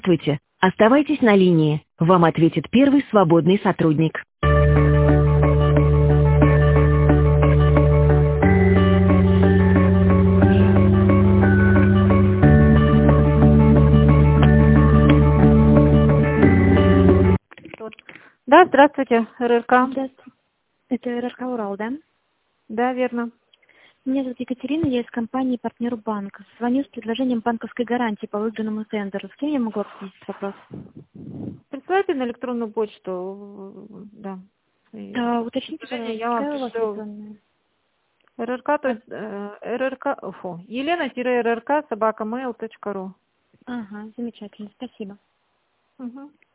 Здравствуйте. Оставайтесь на линии. Вам ответит первый свободный сотрудник. Да, здравствуйте, РРК. Здравствуйте. Это РРК «Урал», да? Да, верно. Меня зовут Екатерина, я из компании «Партнер банка». Звоню с предложением банковской гарантии по выигранному тендеру. С кем я могу обсудить этот вопрос? Присылайте на электронную почту, да. И Уточните, предложение пожалуйста, я вам какая у вас пришлю. электронная? РРК, то есть Елена-РРК @mail.ru. Ага, замечательно, спасибо. Угу.